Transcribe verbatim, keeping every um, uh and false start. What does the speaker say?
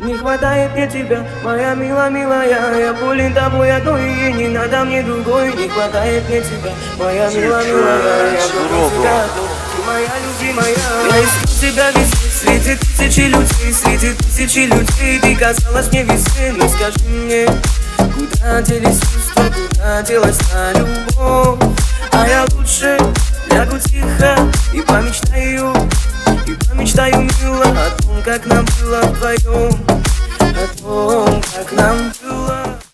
Не хватает мне тебя, моя мила, милая. Я болен тобой одной, и не надо мне другой. Не хватает мне тебя, моя мила, милая. Я болен тебя одной, ты моя любимая. Я ищу тебя везде, среди тысячи людей, среди тысячи людей. Ты казалась мне везде, но скажи мне, куда делись чувства, куда делась та любовь? А я лучше лягу тихо и помечтаю, и помечтаю, мило, о том, как нам было вдвоем, о том, как нам было.